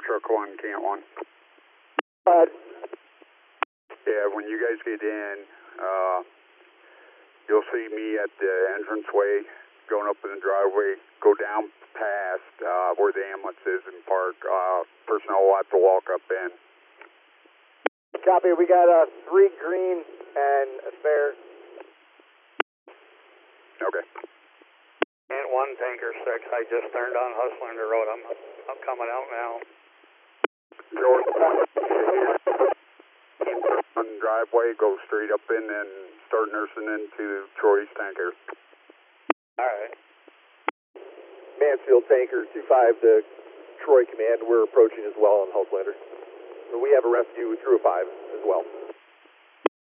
Truck 1, Camp 1. Yeah, when you guys get in, you'll see me at the entranceway going up in the driveway. Go down past where the ambulance is and park. Personnel will have to walk up in. Copy. We got 3 green and a spare. Okay. And 1 Tanker 6. I just turned on Husslander Road. I'm coming out now. George, on the driveway, go straight up in and start nursing into Troy's tanker. Alright. Mansfield Tanker 2-5 to Troy Command. We're approaching as well on Husslander. We have a rescue through a 5 as well.